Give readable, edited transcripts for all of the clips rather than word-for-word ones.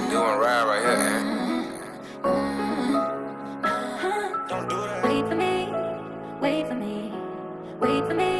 Doing ride right here, man. Don't do that. Wait for me, wait for me, wait for me.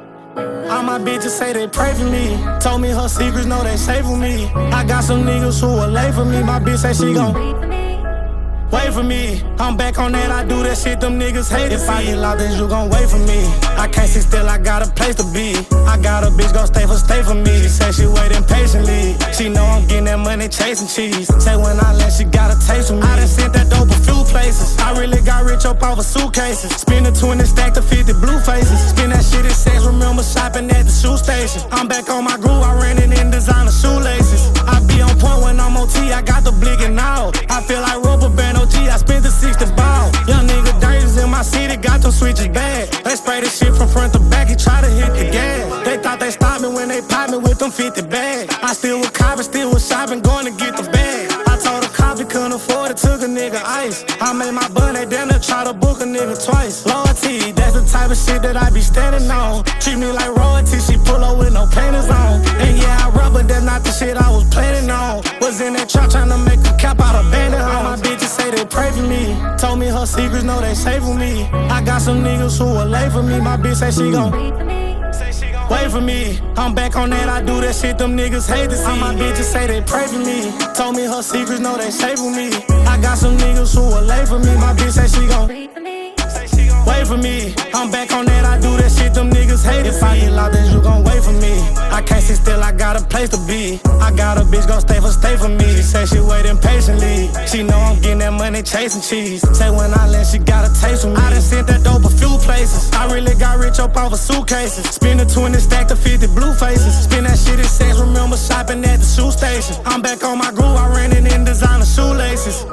All my bitches say they pray for me. Told me her secrets, know they safe with me. I got some niggas who will lay for me. My bitch say she gon' Wait for me, wait for me. I'm back on that, I do that shit them niggas hate. If I get locked, then you gon' wait for me. I can't sit still, I got a place to be. I got a bitch gon' stay for me. She say she waiting patiently. She know I'm getting that money chasing cheese. Say when I land, she got a taste with me. I done sent that dope a few places. I really got rich up off of suitcases. Spin the 20, stack the 50 blue faces. Spin that shit in sex, remember shopping at the shoe station. I'm back on my groove, I ran it in designer shoelaces. I be on point when I'm OT, I got the blick and all. I feel like rubber band OG, I spent the 60 ball. Young nigga dirties in my city, got them switches bad. They spray the shit from front to back, he try to hit the gas. They thought they stopped me when they popped me with them 50 bags. I still was copping, still was shopping, going to get the bag. I told a cop he couldn't afford it, took a nigga ice. I made my bun, they damn near try to book a nigga twice. Loyalty, that's the type of shit that I be standing on. Treat me like royalty, she pull up with no panties on. And yeah, I rub, but that's not the shit I was planning on. Was in that trap trying to make a cap out of bandit home. My bitches say they pray for me. Told me her secrets, know they safe with me. I got some niggas who will lay for me. My bitch say she gon' wait for me, wait for me. I'm back on that, I do that shit them niggas hate to see. All my bitches say they pray for me. Told me her secrets, know they safe with me. I got some niggas who will lay for me. My bitch say she gon' wait for me, wait for me. I'm back on that, I do that shit them niggas hate to see. If I get locked, then you gon' wait for me. I can't sit still, I got a place to be. I got a bitch gon' stay for me. She say she waiting patiently. She know I'm getting that money chasing cheese. Say when I land, she got a taste with me. I done sent that dope a few places. I really got rich up off of suitcases. Spin the 20, stack the 50 blue faces. Spin that shit in sex, remember shopping at the shoe station. I'm back on my groove, I ran it in designer shoelaces.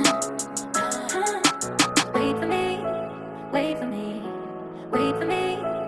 wait for me, wait for me, wait for me.